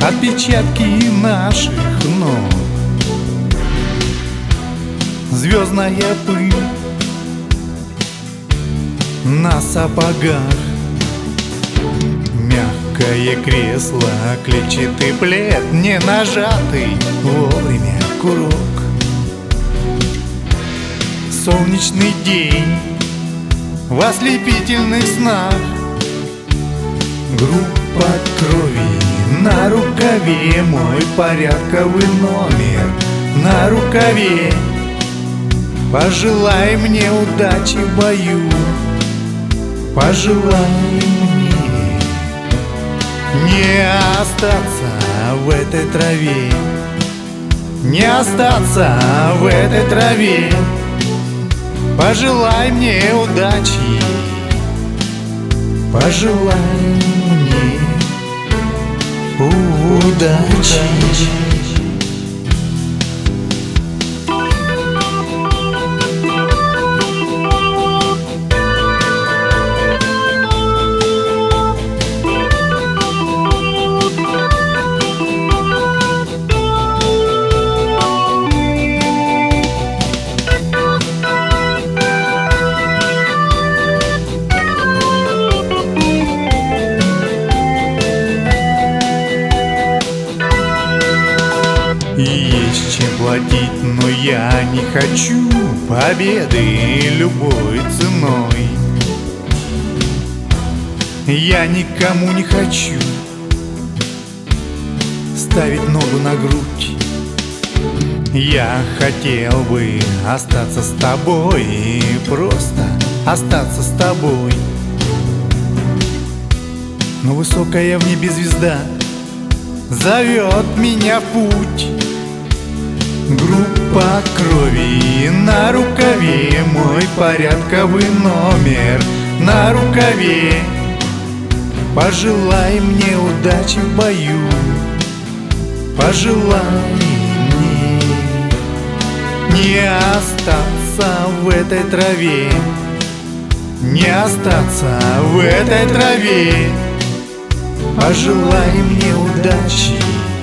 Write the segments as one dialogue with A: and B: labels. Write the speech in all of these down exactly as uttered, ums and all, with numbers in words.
A: отпечатки наших ног, звездная пыль на сапогах, мягкое кресло, клетчатый плед, не нажатый вовремя курок. Солнечный день в ослепительных снах, группа крови на рукаве, мой порядковый номер на рукаве. Пожелай мне удачи в бою, пожелай мне не остаться в этой траве, не остаться в этой траве. Пожелай мне удачи, пожелай мне удачи. Есть чем платить, но я не хочу победы любой ценой. Я никому не хочу ставить ногу на грудь. Я хотел бы остаться с тобой, просто остаться с тобой. Но высокая в небе звезда зовет меня в путь. Группа крови на рукаве, мой порядковый номер на рукаве. Пожелай мне удачи в бою, пожелай мне не остаться в этой траве, не остаться в этой траве. Пожелай мне удачи,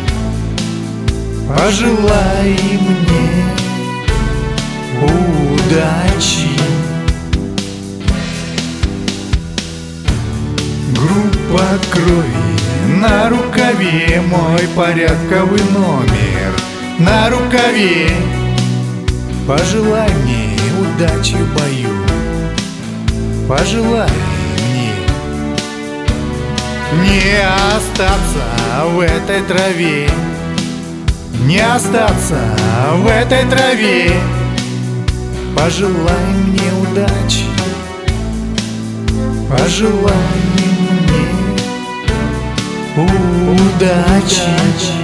A: пожелай мне удачи. Группа крови на рукаве, мой порядковый номер на рукаве. Пожелай мне удачи в бою, пожелай мне не остаться в этой траве, не остаться в этой траве. Пожелай мне удачи, пожелай мне удачи.